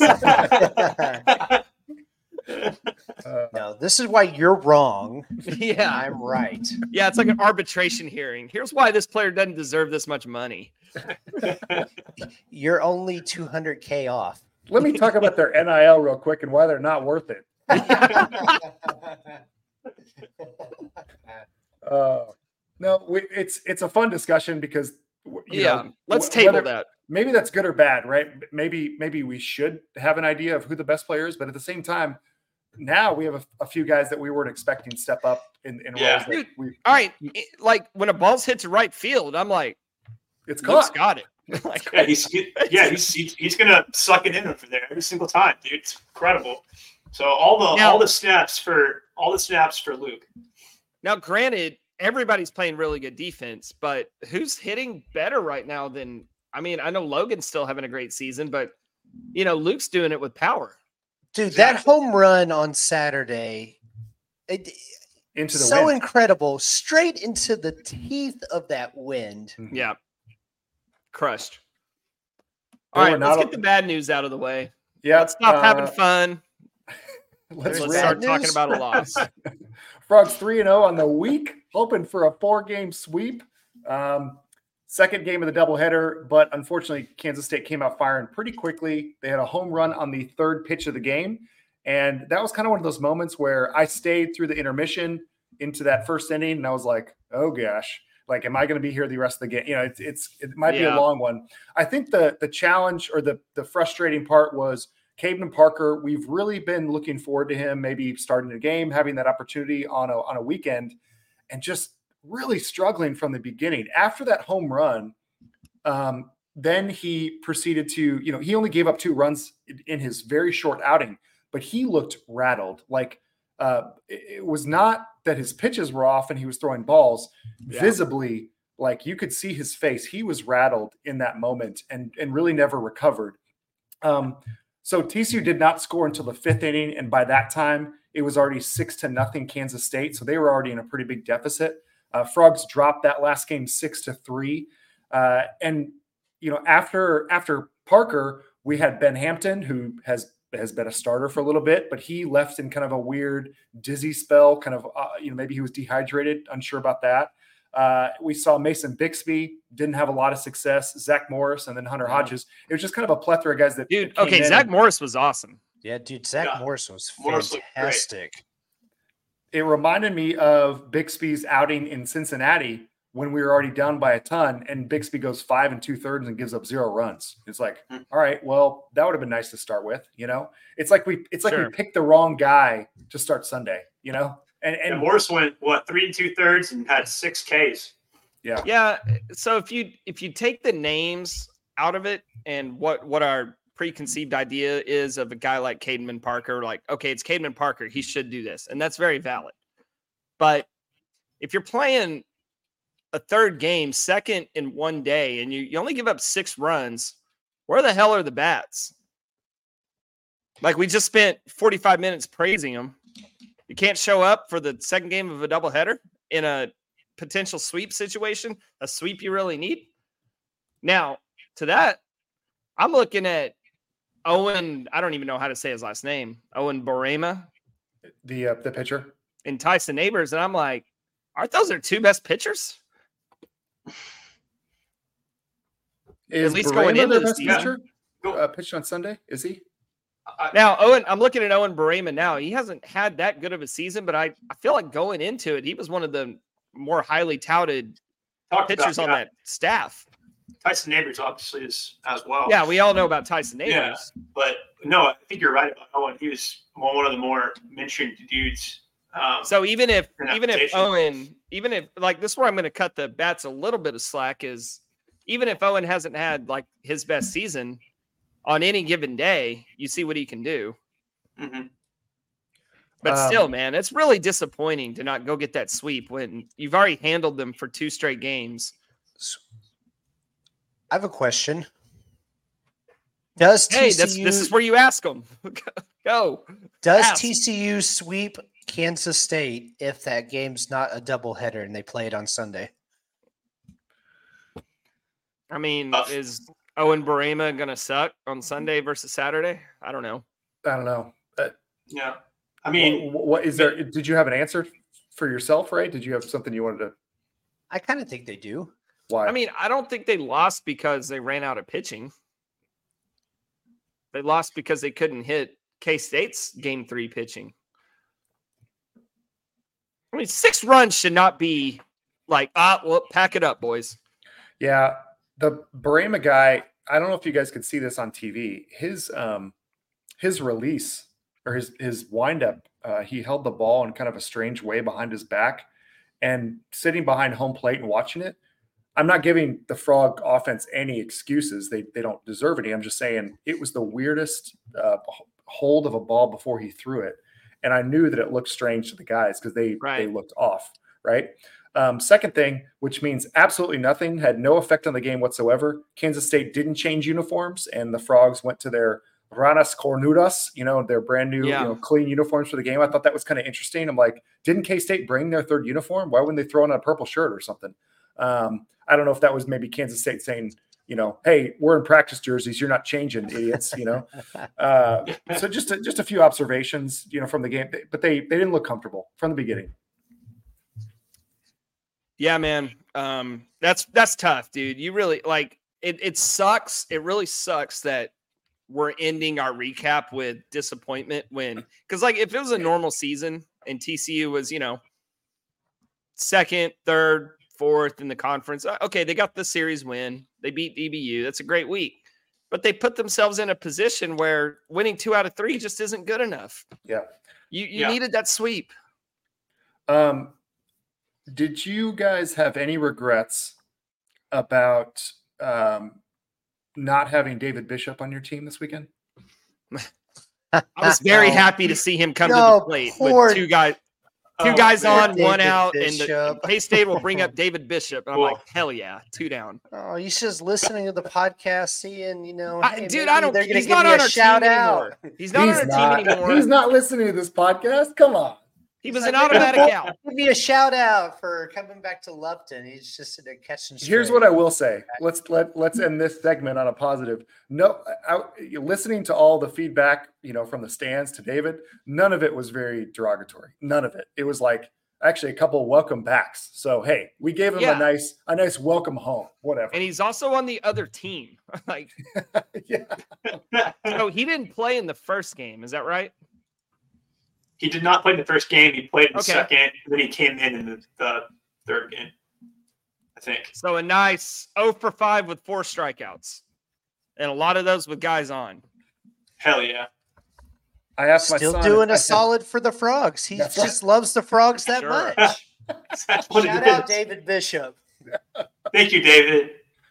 Uh, No, this is why you're wrong. yeah. I'm right. Yeah, it's like an arbitration hearing. Here's why this player doesn't deserve this much money. You're only two hundred K off. let me talk about their N I L real quick and why they're not worth it. Uh, no, we, it's it's a fun discussion because you Yeah, know, let's wh- table whether- that. Maybe that's good or bad, right? Maybe maybe we should have an idea of who the best player is, but at the same time, now we have a, a few guys that we weren't expecting to step up in, in Yeah. roles that Dude, we. All right, it- like when a ball hits right field, I'm like, It's Luke's caught. got it. Like, Yeah, he's he- yeah he's he's, he's gonna suck it in over there every single time, dude. It's incredible. So all the Now- all the snaps for all the snaps for Luke. now, granted, everybody's playing really good defense, but who's hitting better right now than? I mean, I know Logan's still having a great season, but you know, Luke's doing it with power. Dude, that home run on Saturday, it, Into the so wind. incredible, straight into the teeth of that wind. Yeah, crushed. They All were right, let's not get the bad news out of the way. Yeah, Let's stop having uh, fun. Let's There's Let's bad start news. talking about a loss. Frogs three and zero on the week, hoping for a four game sweep. Um, second game of the doubleheader, but unfortunately, Kansas State came out firing pretty quickly. They had a home run on the third pitch of the game, and that was kind of one of those moments where I stayed through the intermission into that first inning, and I was like, "Oh gosh, like, am I going to be here the rest of the game?" You know, it's it's it might be Yeah. a long one. I think the the challenge or the the frustrating part was Caden Parker, we've really been looking forward to him maybe starting a game, having that opportunity on a, on a weekend, and just really struggling from the beginning. After that home run, um, then he proceeded to, you know, he only gave up two runs in, in his very short outing, but he looked rattled. Like uh, it, it was not that his pitches were off and he was throwing balls. Yeah. Visibly, like you could see his face. He was rattled in that moment and, and really never recovered. Um, so T C U did not score until the fifth inning. And by that time, it was already six to nothing Kansas State. So they were already in a pretty big deficit. Uh, Frogs dropped that last game six to three. Uh, and, you know, after after Parker, we had Ben Hampton, who has has been a starter for a little bit, but he left in kind of a weird dizzy spell, kind of, uh, you know, maybe he was dehydrated, unsure about that. Uh, we saw Mason Bixby, didn't have a lot of success, Zach Morris, and then Hunter Hodges. It was just kind of a plethora of guys that Dude, came okay, in Zach and- Morris was awesome. Yeah, dude, Zach Yeah. Morris was Morris looked great. fantastic. It reminded me of Bixby's outing in Cincinnati when we were already down by a ton, and Bixby goes five and two thirds and gives up zero runs. It's like, Hmm. all right, well, that would have been nice to start with, you know. It's like we, it's like Sure. we picked the wrong guy to start Sunday, you know. And And and Morris went what three and two thirds and had six Ks. yeah, Yeah. So if you if you take the names out of it and what what our preconceived idea is of a guy like Cademan Parker, like, okay, it's Cademan Parker, he should do this. And that's very valid. But if you're playing a third game, second in one day, and you, you only give up six runs, where the hell are the bats? Like, we just spent forty-five minutes praising them. You can't show up for the second game of a doubleheader in a potential sweep situation, a sweep you really need. Now, to that, I'm looking at Owen, I don't even know how to say his last name, Owen Borema the uh, the pitcher. and Tyson Neighbors, and I'm like, aren't those their two best pitchers? Is least Barema going into the the best season. pitcher? Go. Uh, pitched on Sunday, is he? I, Now, Owen, I'm looking at Owen Borema now. He hasn't had that good of a season, but I, I feel like going into it, he was one of the more highly touted talked pitchers about on yeah, that staff. Tyson Neighbors obviously is as well. Yeah, we all know about Tyson Neighbors. Yeah. But no, I think you're right about Owen. He was one of the more mentioned dudes. Um, So even if An even if application. Owen, even if like this is where I'm going to cut the bats a little bit of slack is even if Owen hasn't had like his best season on any given day, you see what he can do. mhm. But Um, still, man, it's really disappointing to not go get that sweep when you've already handled them for two straight games. So, I have a question. Does Hey, T C U, that's this is where you ask them. Go. does ask. T C U sweep Kansas State if that game's not a doubleheader and they play it on Sunday? I mean, Tough. is Owen Borema going to suck on Sunday versus Saturday? I don't know. I don't know. Uh, Yeah. I mean, what, what is there? Did you have an answer for yourself, Ray? Did you have something you wanted to? I kind of think they do. Why? I mean, I don't think they lost because they ran out of pitching. They lost because they couldn't hit K-State's game three pitching. I mean, six runs should not be like, ah, well, pack it up, boys. Yeah, the Barema guy, I don't know if you guys could see this on T V. His um his release or his his windup, uh, he held the ball in kind of a strange way behind his back, and sitting behind home plate and watching it. I'm not giving the Frog offense any excuses. They they don't deserve any. I'm just saying it was the weirdest uh, hold of a ball before he threw it, and I knew that it looked strange to the guys because they Right. they looked off. Right. Um, second thing, which means absolutely nothing, had no effect on the game whatsoever. Kansas State didn't change uniforms, and the Frogs went to their Ranas Cornudas, you know, their brand new, Yeah. you know, clean uniforms for the game. I thought that was kind of interesting. I'm like, didn't K-State bring their third uniform? Why wouldn't they throw in a purple shirt or something? Um, I don't know if that was maybe Kansas State saying, you know, hey, we're in practice jerseys. You're not changing, idiots, you know? Uh, so just a, just a few observations, you know, from the game, but they, they didn't look comfortable from the beginning. Yeah, man. Um, that's that's tough, dude. You really like it. It sucks. It really sucks that we're ending our recap with disappointment when, because like if it was a normal season and T C U was, you know, second, third, fourth in the conference, uh, okay, they got the series win. They beat D B U. That's a great week. but they put themselves in a position where winning two out of three just isn't good enough. Yeah. You you Yeah. needed that sweep. Um, did you guys have any regrets about um, not having David Bishop on your team this weekend? I was very No. happy to see him come to No, the plate poor- with two guys, two Oh, guys man. on, one David out, Bishop. and the K-State will bring up David Bishop. And I'm Cool. like, hell yeah, two down. Oh, he's just listening to the podcast, seeing, you know, I- hey, dude, maybe I don't. they're gonna He's give not me on a our shout team out. anymore. He's not on our team anymore. He's not listening to this podcast. Come on. He was He's an like, automatic "Give out. me a shout out for coming back to Lupton. He's just sitting there catching. Here's straight. what I will say. Let's let let's end this segment on a positive. No, I, I- listening to all the feedback, you know, from the stands to David, none of it was very derogatory. None of it. It was like actually a couple of welcome backs. So hey, we gave him Yeah. a nice a nice welcome home. Whatever. And he's also on the other team. Like, yeah. so he didn't play in the first game. Is that right? He did not play in the first game. He played in the Okay. second, and then he came in in the, the third game, I think. So a nice oh for five with four strikeouts, and a lot of those with guys on. Hell yeah. I asked my Still son. doing I a said- solid for the Frogs. He That's just loves the Frogs that Sure. much. That's what Shout it out is. David Bishop. Thank you, David.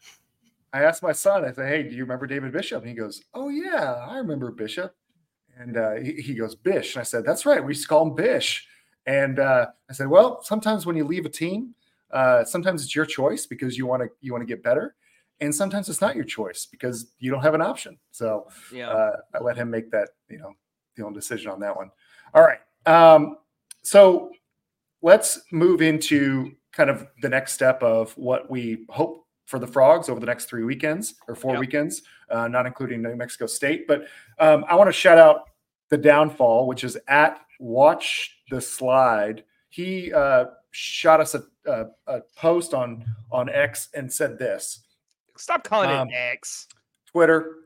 I asked my son, I said, hey, do you remember David Bishop? And he goes, oh, yeah, I remember Bishop. And uh, he, he goes, Bish. And I said, that's right. We used to call him Bish. And uh, I said, well, sometimes when you leave a team, uh, sometimes it's your choice because you want to you want to get better. And sometimes it's not your choice because you don't have an option. So Yeah. uh, I let him make that, you know, the own decision on that one. All right. Um, so let's move into kind of the next step of what we hope for the Frogs over the next three weekends or four Yep. weekends, uh, not including New Mexico State. But um, I want to shout out the downfall, which is at Watch the Slide. He uh, shot us a, a, a post on on X and said this. Stop calling um, it X. Twitter.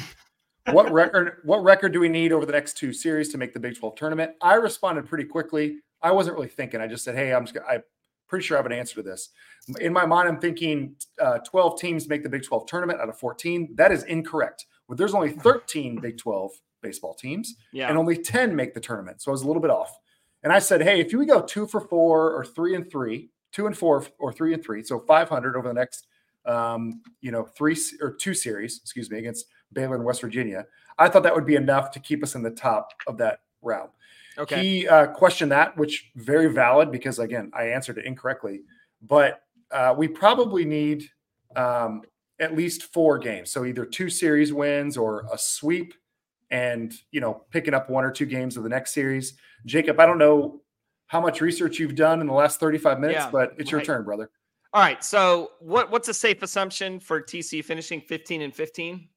what record? What record do we need over the next two series to make the Big twelve tournament? I responded pretty quickly. I wasn't really thinking. I just said, "Hey, I'm just, I'm pretty sure I have an answer to this." In my mind, I'm thinking uh, twelve teams make the Big twelve tournament out of fourteen. That is incorrect. Well, there's only thirteen Big twelve baseball teams, Yeah. and only ten make the tournament. So I was a little bit off. And I said, "Hey, if you would go two for four or three and three, two and four or three and three, so five hundred over the next." Um, you know, three or two series, excuse me, against Baylor and West Virginia. I thought that would be enough to keep us in the top of that round. Okay. He uh, questioned that, which very valid because again, I answered it incorrectly. But uh, we probably need um, at least four games, so either two series wins or a sweep, and you know, picking up one or two games of the next series. Jacob, I don't know how much research you've done in the last thirty-five minutes, Yeah, but it's your right. turn, brother. All right. So what what's a safe assumption for T C U finishing fifteen and fifteen?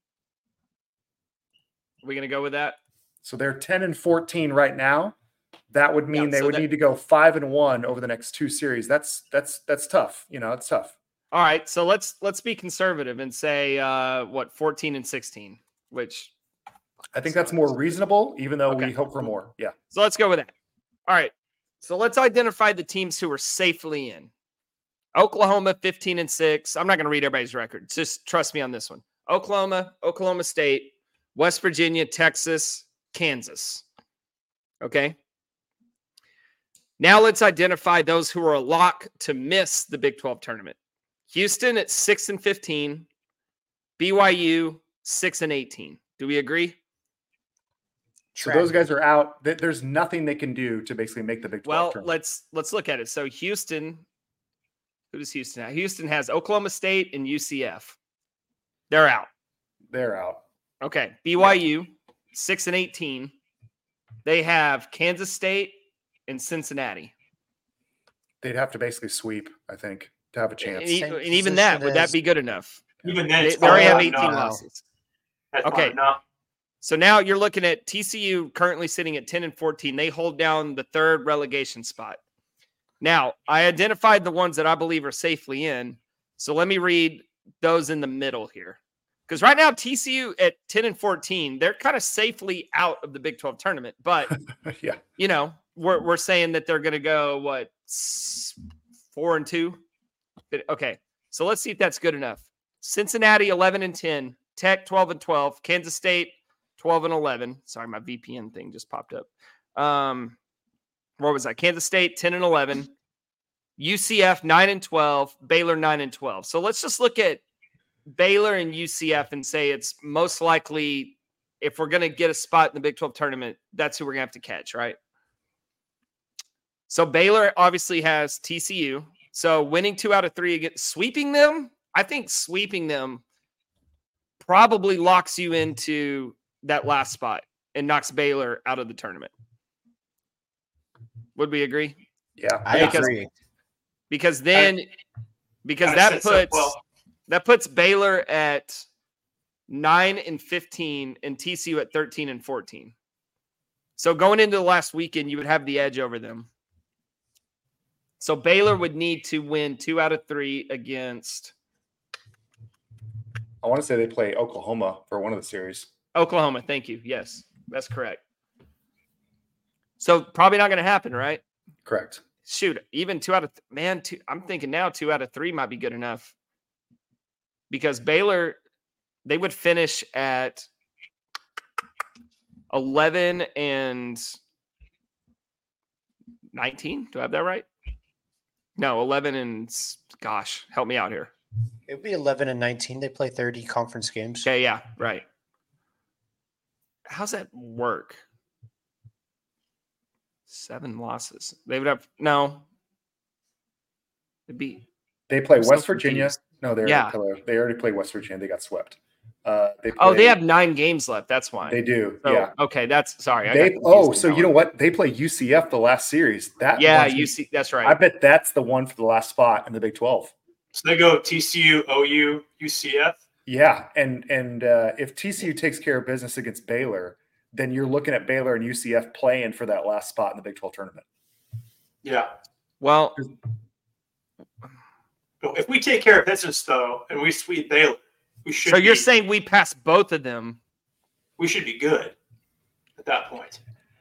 Are we gonna go with that? So they're ten and fourteen right now. That would mean Yeah, they so would that- need to go five and one over the next two series. That's that's that's tough. You know, it's tough. All right. So let's let's be conservative and say uh what fourteen and sixteen, which I think that's more reasonable, even though Okay. we hope for more. Yeah. so let's go with that. All right. So let's identify the teams who are safely in. Oklahoma fifteen and six. I'm not going to read everybody's records. Just trust me on this one. Oklahoma, Oklahoma State, West Virginia, Texas, Kansas. Okay. Now let's identify those who are a lock to miss the Big twelve tournament. Houston at six and fifteen, B Y U six and eighteen. Do we agree? So those guys are out. Th- There's nothing they can do to basically make the Big twelve Well, tournament. let's let's look at it. So Houston, who does Houston have? Houston has Oklahoma State and U C F. They're out. They're out. Okay. B Y U, six and eighteen. They have Kansas State and Cincinnati. They'd have to basically sweep, I think, to have a And, chance. e- Same and even that, position would that as- be good enough? Even then, They, it's they already have probably eighteen not enough. losses. That's Okay. not enough. So now you're looking at T C U currently sitting at ten and fourteen. They hold down the third relegation spot. Now, I identified the ones that I believe are safely in. So let me read those in the middle here. Because right now, T C U at ten and fourteen, they're kind of safely out of the Big twelve tournament. But, yeah. you know, we're, we're saying that they're going to go, what, s- four and two? But- Okay. So let's see if that's good enough. Cincinnati, eleven and ten. Tech twelve and twelve, Kansas State twelve and eleven. Sorry, my V P N thing just popped up. Um, what was that? Kansas State ten and eleven, U C F nine and twelve, Baylor nine and twelve. So let's just look at Baylor and U C F and say it's most likely, if we're going to get a spot in the Big twelve tournament, that's who we're going to have to catch, right? So Baylor obviously has T C U. So winning two out of three, against sweeping them, I think sweeping them probably locks you into that last spot and knocks Baylor out of the tournament. Would we agree? Yeah, I because, agree. Because then, because Kinda that sets up puts well. that puts Baylor at nine and fifteen and T C U at thirteen and fourteen. So going into the last weekend, you would have the edge over them. So Baylor would need to win two out of three against I want to say they play Oklahoma for one of the series. Oklahoma. Thank you. Yes, that's correct. So probably not going to happen, right? Correct. Shoot, even two out of th- man, two, I'm thinking now two out of three might be good enough because Baylor, they would finish at eleven and nineteen. Do I have that right? No, eleven and gosh, help me out here. It would be eleven and nineteen. They play thirty conference games. Okay, yeah, right. How's that work? Seven losses. They would have no. It'd be They play I'm so West Virginia. confused. No, they Yeah. already play, they already play West Virginia. They got swept. Uh, they oh, they play- have nine games left. That's why. They do. So, yeah. Okay, that's sorry. I They got oh, confused so on you that know one. what? They play U C F the last series. That Yeah, one's- you see. That's I right. bet that's the one for the last spot in the Big twelve. So they go T C U, O U, U C F. Yeah, and and uh, if T C U takes care of business against Baylor, then you're looking at Baylor and U C F playing for that last spot in the Big twelve tournament. Yeah. Well, But if we take care of business though, and we sweep Baylor, we should. so you're be, saying we pass both of them, we should be good at that point.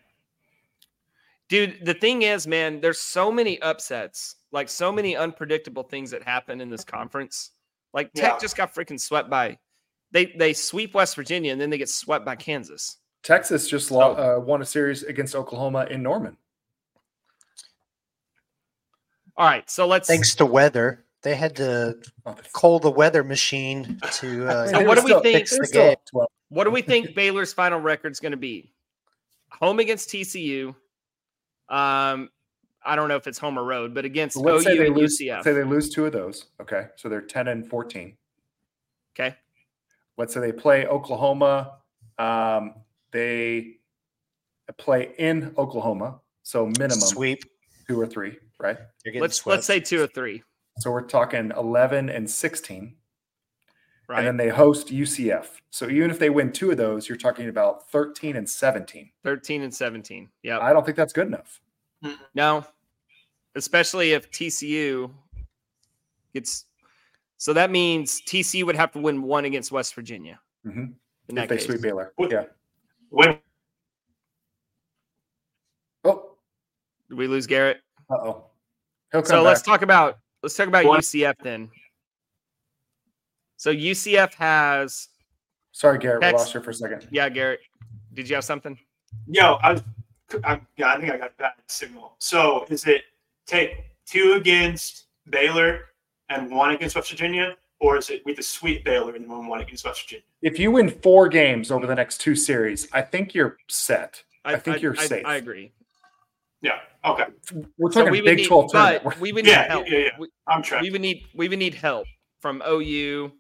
dude? The thing is, man, there's so many upsets, like so many unpredictable things that happen in this conference. Like Tech Yeah. just got freaking swept by. They they sweep West Virginia and then they get swept by Kansas. Texas just lo- uh, won a series against Oklahoma in Norman. All right, so let's. Thanks to weather, they had to Oh, they- coal the weather machine to uh, So they what were do we still- think- fix they were the still game. up twelve. What do we think Baylor's final record's going to be? Home against T C U. Um, I don't know if it's home or road, but against So let's say O U they and lose. U C F. Say they lose two of those. Okay, so they're ten and fourteen. Okay. Let's say they play Oklahoma. Um, they play in Oklahoma, so minimum sweep. two or three, right? You're getting Let's swept. let's say two or three. So we're talking eleven and sixteen, Right. and then they host U C F. So even if they win two of those, you're talking about thirteen and seventeen. thirteen and seventeen. Yeah. I don't think that's good enough. No. Especially if T C U gets. So that means T C U would have to win one against West Virginia. Mhm. In If that they case. sweep Baylor, What- yeah. When Oh, Did we lose Garrett? uh oh. He'll come So back. let's talk about let's talk about What? U C F then. So U C F has Sorry, Garrett, we Tex- lost you for a second. yeah, Garrett. Did you have something? yo, I was, I, yeah, I think I got a bad signal. So is it take two against Baylor and one against West Virginia, or is it we just sweep Baylor and then one against West Virginia? If you win four games over the next two series, I think you're set. I think you're I, safe. I agree. Yeah. Okay. We're So talking we would Big need, twelve but tournament. we would need Yeah, help. yeah, yeah. We, I'm trying. we would need we would need help from O U,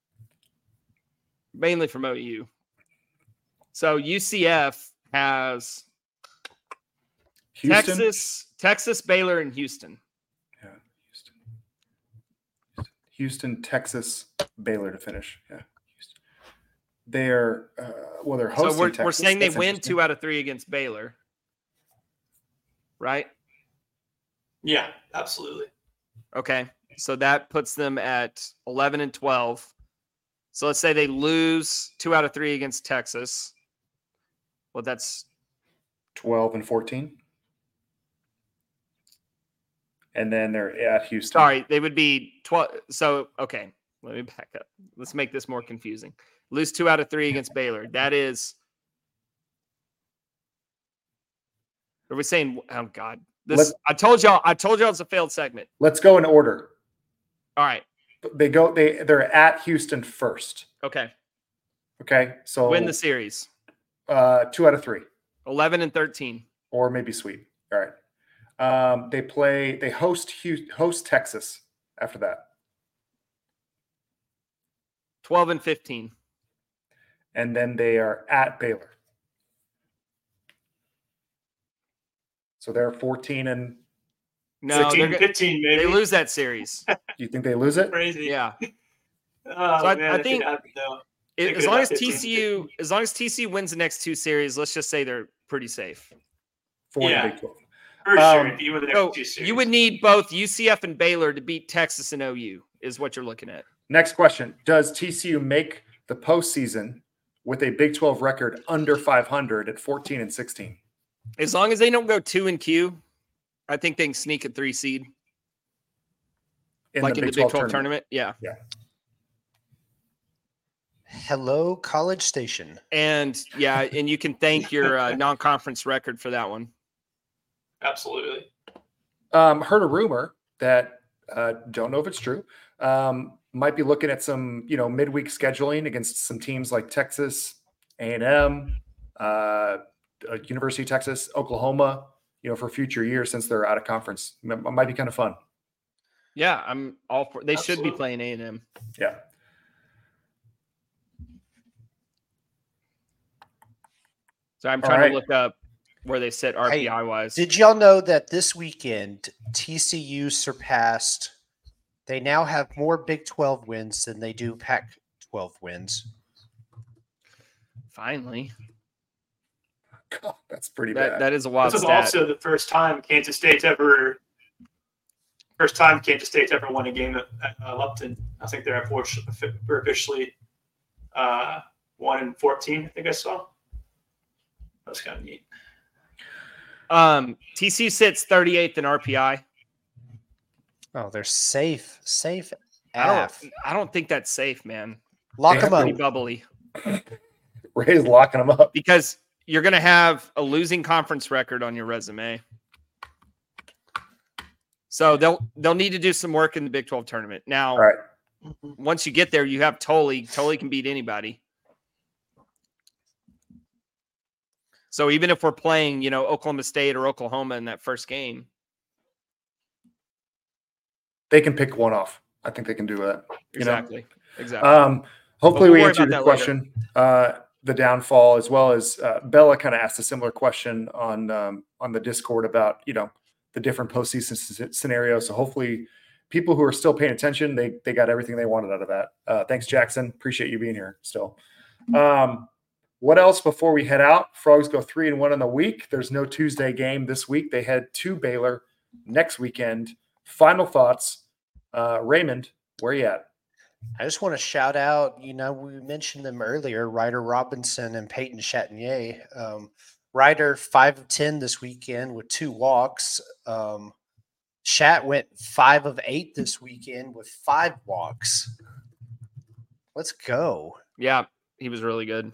mainly from O U. So U C F has Houston, Texas, Texas, Baylor, and Houston. Yeah, Houston. Houston, Texas, Baylor to finish. Yeah, Houston. They're uh, well, they're hosting. So we're, Texas. we're saying they That's win interesting. two out of three against Baylor, right? Yeah, absolutely. Okay, so that puts them at eleven and twelve. So let's say they lose two out of three against Texas. Well, that's twelve and fourteen, and then they're at Houston. sorry. They would be twelve. So okay, Let me back up. Let's make this more confusing. Lose two out of three against Baylor. That is. Are we saying? Oh God! This. Let's- I told y'all. I told y'all it's a failed segment. Let's go in order. All right. They go. They they're at Houston first. Okay. Okay. So Win the series. uh, two out of three, Eleven and thirteen. or maybe sweep. All right. Um, they play. They host Houston, host Texas after that, Twelve and fifteen. and then they are at Baylor. So they're fourteen and. No, fifteen, they're go- fifteen, maybe. they lose that series. Do you think they lose it? Crazy. Yeah. Oh, So I- man, I that think- could happen, though. It- They as could long have as fifteen. T C U, as long as T C U wins the next two series, let's just say they're pretty safe. For Yeah. the Big twelve. For Um, sure. If you win the next So two series. you would need both U C F and Baylor to beat Texas and O U, is what you're looking at. Next question: does T C U make the postseason with a Big twelve record under five hundred at fourteen and sixteen? As long as they don't go two and Q, I think they can sneak a three seed, In like the in Big the Big twelve twelve tournament. Yeah. Hello, College Station. And yeah, and you can thank your uh, non-conference record for that one. Absolutely. Um, heard a rumor that uh, don't know if it's true. Um, might be looking at some, you know, midweek scheduling against some teams like Texas, A and M, uh, uh, University of Texas, Oklahoma. You know, for future years since they're out of conference, M- might be kind of fun. Yeah, I'm all for. They should be Absolutely. playing A and M. Yeah. So I'm All trying right. to look up where they sit R P I wise. Did y'all know that this weekend T C U surpassed? They now have more Big twelve wins than they do Pac twelve wins. Finally, God, that's pretty that bad. that is a wild This was stat. also the first time Kansas State's ever, first time Kansas State's ever won a game at, at uh, Lupton. I think they're unfortunately we're officially uh, one and fourteen. I think I saw. That's kind of neat. Um, T C U sits thirty-eighth in R P I. Oh, they're safe, safe. I don't, Af. I don't think that's safe, man. Lock They them have up. Pretty bubbly Ray's locking them up. because you're going to have a losing conference record on your resume. So they'll they'll need to do some work in the Big twelve tournament. Now, All right. once you get there, you have Tully. Tully can beat anybody. So even if we're playing, you know, Oklahoma State or Oklahoma in that first game, They can pick one off. I think they can do that. You know? exactly, exactly. Um, hopefully, we'll we worry answered about your that later. question. Uh, the downfall, as well as uh, Bella, kind of asked a similar question on um, on the Discord about you know the different postseason s- scenarios. So hopefully, people who are still paying attention, they they got everything they wanted out of that. Uh, thanks, Jackson. Appreciate you being here. Still. Um, what else before we head out? Frogs go three and one on the week. There's no Tuesday game this week. They head to Baylor next weekend. Final thoughts. Uh, Raymond, where you at? I just want to shout out, you know, we mentioned them earlier, Ryder Robinson and Peyton Chatinier. Um, Ryder, five of ten this weekend with two walks. Um, Chat went five of eight this weekend with five walks. Let's go. Yeah, he was really good.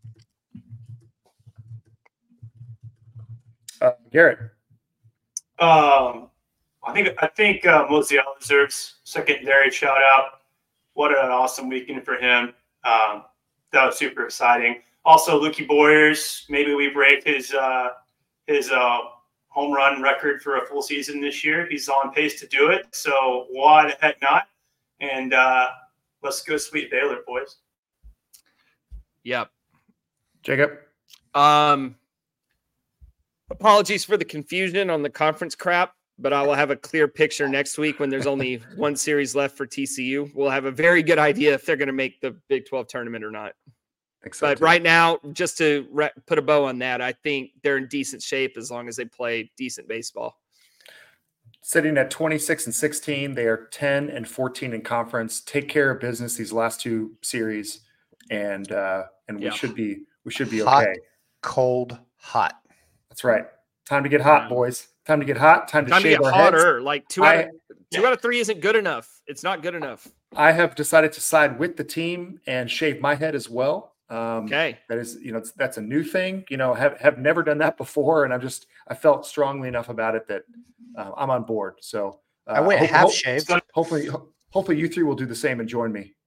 Uh, Garrett. Um, I think I think uh, Mosial deserves secondary shout out. What an awesome weekend for him. Um, that was super exciting. Also, Lukey Boyers, maybe we break his uh, his uh, home run record for a full season this year. He's on pace to do it. So why the heck not? And uh, let's go sweet Baylor, boys. Yep. Jacob. Um, apologies for the confusion on the conference crap, but I will have a clear picture next week when there's only one series left for T C U. We'll have a very good idea if they're going to make the Big twelve tournament or not. So But too. right now, just to re- put a bow on that, I think they're in decent shape as long as they play decent baseball. Sitting at twenty-six and sixteen, they are ten and fourteen in conference. Take care of business these last two series, and uh, and we Yeah. should be we should be Hot. okay. Cold, hot. That's right. Time to get hot, Yeah. boys. Time to get hot. Time to Time to shave get our heads. hotter. Like two out, I, of, two out of three isn't good enough. It's not good enough. I have decided to side with the team and shave my head as well. Um, Okay. That is, you know, that's a new thing. You know, have have never done that before, and I'm just I felt strongly enough about it that uh, I'm on board. So uh, I went hope- half hope- shaved. Hopefully, hopefully you three will do the same and join me.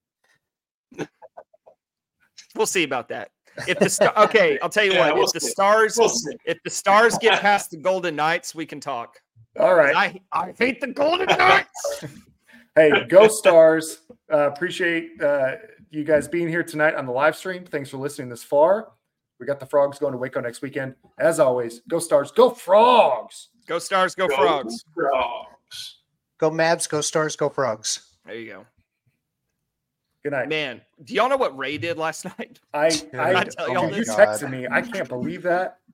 We'll see about that. If the star, okay, I'll tell you Yeah, what. we'll If the see. stars, We'll see. if the stars get past the Golden Knights, we can talk. All right. I I hate the Golden Knights. Hey, go Stars. Uh, appreciate uh, you guys being here tonight on the live stream. Thanks for listening this far. We got the Frogs going to Waco next weekend. As always, go Stars, go Frogs. Go Stars, go, Go Frogs. Frogs. Go Mavs, go Stars, go Frogs. There you go. Good night. Man, do y'all know what Ray did last night? I, Dude, I, I tell y'all dude, you this? texted me. I can't believe that.